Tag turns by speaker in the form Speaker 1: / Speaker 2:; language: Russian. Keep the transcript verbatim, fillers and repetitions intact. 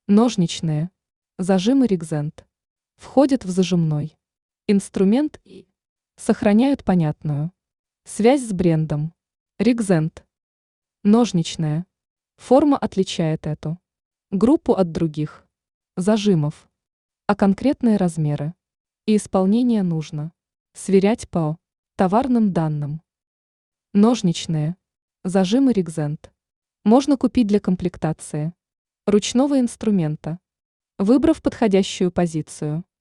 Speaker 1: Ножничные. Зажимы Ригзент. Входят в зажимной инструмент и сохраняют понятную связь с брендом. Ригзент. Ножничная. Форма отличает эту группу от других зажимов, а конкретные размеры и исполнение нужно сверять по товарным данным. Ножничные. Зажимы Ригзент можно купить для комплектации ручного инструмента, выбрав подходящую позицию.